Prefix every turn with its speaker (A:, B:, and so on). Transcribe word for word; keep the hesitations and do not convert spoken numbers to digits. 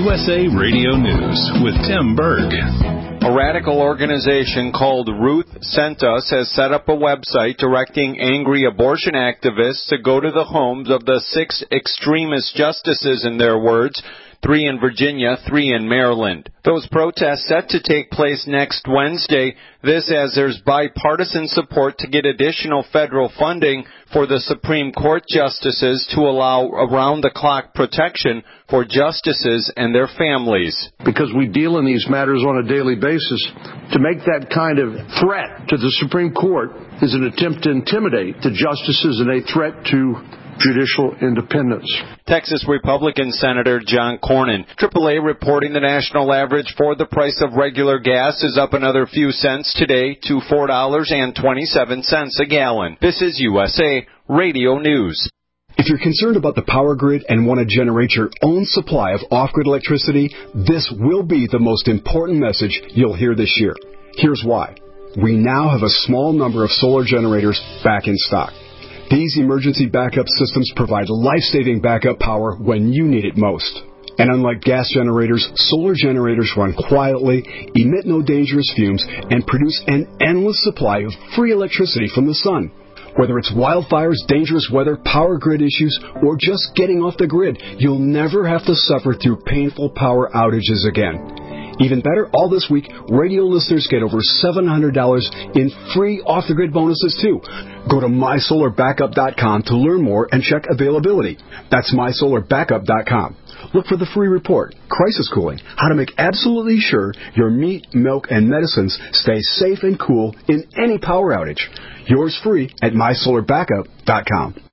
A: U S A Radio News with Tim Berg.
B: A radical organization called Ruth Sent Us has set up a website directing angry abortion activists to go to the homes of the six extremist justices, in their words, three in Virginia, three in Maryland. Those protests set to take place next Wednesday. This as there's bipartisan support to get additional federal funding for the Supreme Court justices to allow around-the-clock protection for justices and their families.
C: Because we deal in these matters on a daily basis, to make that kind of threat to the Supreme Court is an attempt to intimidate the justices and a threat to judicial independence.
B: Texas Republican Senator John Cornyn. triple A reporting the national average for the price of regular gas is up another few cents today to four dollars and twenty-seven cents a gallon. This is U S A Radio News.
D: If you're concerned about the power grid and want to generate your own supply of off-grid electricity, this will be the most important message you'll hear this year. Here's why. We now have a small number of solar generators back in stock. These emergency backup systems provide life-saving backup power when you need it most. And unlike gas generators, solar generators run quietly, emit no dangerous fumes, and produce an endless supply of free electricity from the sun. Whether it's wildfires, dangerous weather, power grid issues, or just getting off the grid, you'll never have to suffer through painful power outages again. Even better, all this week, radio listeners get over seven hundred dollars in free off-the-grid bonuses, too. Go to my solar backup dot com to learn more and check availability. That's my solar backup dot com. Look for the free report, Crisis Cooling, how to make absolutely sure your meat, milk, and medicines stay safe and cool in any power outage. Yours free at my solar backup dot com.